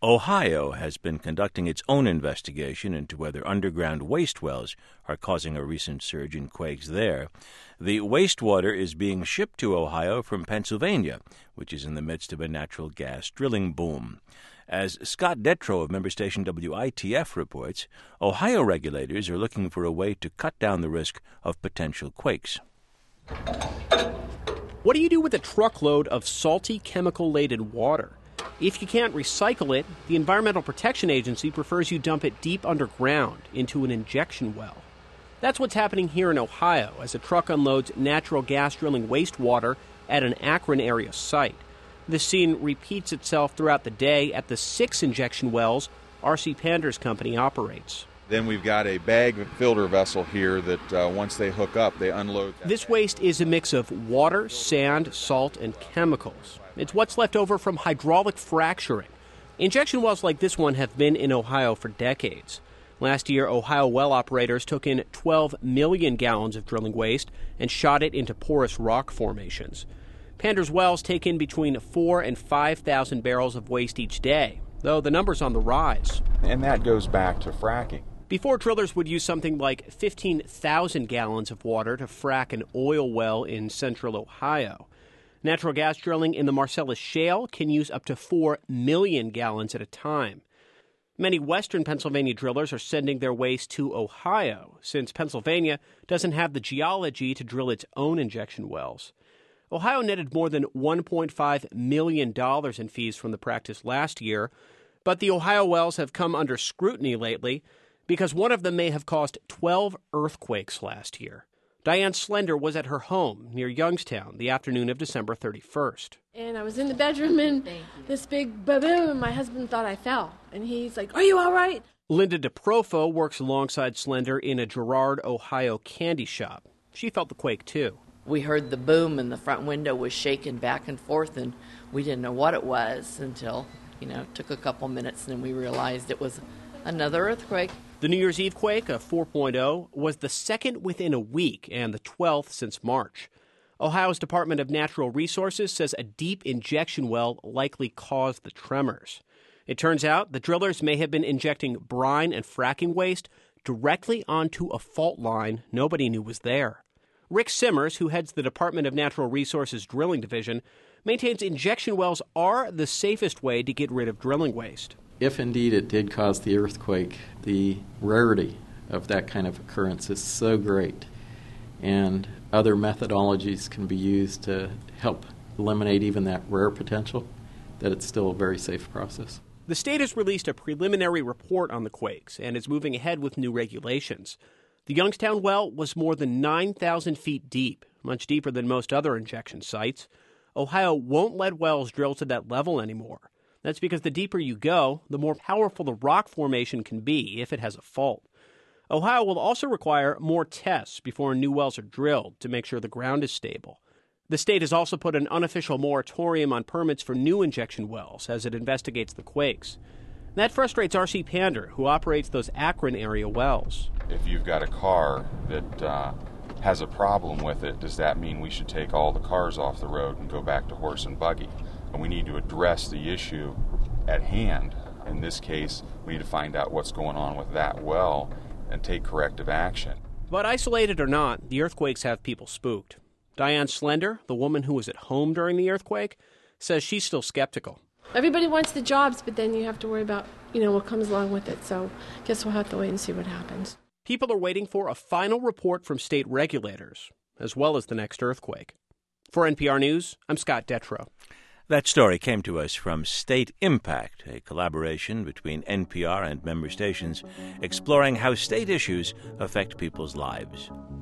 Ohio has been conducting its own investigation into whether underground waste wells are causing a recent surge in quakes there. The wastewater is being shipped to Ohio from Pennsylvania, which is in the midst of a natural gas drilling boom. As Scott Detrow of member station WITF reports, Ohio regulators are looking for a way to cut down the risk of potential quakes. What do you do with a truckload of salty, chemical-laden water? If you can't recycle it, the Environmental Protection Agency prefers you dump it deep underground into an injection well. That's what's happening here in Ohio as a truck unloads natural gas drilling wastewater at an Akron area site. This scene repeats itself throughout the day at the 6 injection wells R.C. Pander's company operates. Then we've got a bag filter vessel here that once they hook up, they unload. This waste is a mix of water, sand, salt, and chemicals. It's what's left over from hydraulic fracturing. Injection wells like this one have been in Ohio for decades. Last year, Ohio well operators took in 12 million gallons of drilling waste and shot it into porous rock formations. Pander's wells take in between 4,000 and 5,000 barrels of waste each day, though the number's on the rise. And that goes back to fracking. Before, drillers would use something like 15,000 gallons of water to frack an oil well in central Ohio. Natural gas drilling in the Marcellus Shale can use up to 4 million gallons at a time. Many western Pennsylvania drillers are sending their waste to Ohio, since Pennsylvania doesn't have the geology to drill its own injection wells. Ohio netted more than $1.5 million in fees from the practice last year, but the Ohio wells have come under scrutiny lately because one of them may have caused 12 earthquakes last year. Diane Slender was at her home near Youngstown the afternoon of December 31st. And I was in the bedroom and this big boom, and my husband thought I fell. And he's like, "Are you all right?" Linda DeProfo works alongside Slender in a Girard, Ohio candy shop. She felt the quake too. We heard the boom and the front window was shaking back and forth, and we didn't know what it was until, it took a couple minutes, and then we realized it was another earthquake. The New Year's Eve quake, a 4.0, was the second within a week and the 12th since March. Ohio's Department of Natural Resources says a deep injection well likely caused the tremors. It turns out the drillers may have been injecting brine and fracking waste directly onto a fault line nobody knew was there. Rick Simmers, who heads the Department of Natural Resources Drilling Division, maintains injection wells are the safest way to get rid of drilling waste. If indeed it did cause the earthquake, the rarity of that kind of occurrence is so great, and other methodologies can be used to help eliminate even that rare potential, that it's still a very safe process. The state has released a preliminary report on the quakes and is moving ahead with new regulations. The Youngstown well was more than 9,000 feet deep, much deeper than most other injection sites. Ohio won't let wells drill to that level anymore. That's because the deeper you go, the more powerful the rock formation can be if it has a fault. Ohio will also require more tests before new wells are drilled to make sure the ground is stable. The state has also put an unofficial moratorium on permits for new injection wells as it investigates the quakes. That frustrates R.C. Pander, who operates those Akron area wells. If you've got a car that has a problem with it, does that mean we should take all the cars off the road and go back to horse and buggy? And we need to address the issue at hand. In this case, we need to find out what's going on with that well and take corrective action. But isolated or not, the earthquakes have people spooked. Diane Slender, the woman who was at home during the earthquake, says she's still skeptical. Everybody wants the jobs, but then you have to worry about, what comes along with it. So I guess we'll have to wait and see what happens. People are waiting for a final report from state regulators, as well as the next earthquake. For NPR News, I'm Scott Detrow. That story came to us from State Impact, a collaboration between NPR and member stations exploring how state issues affect people's lives.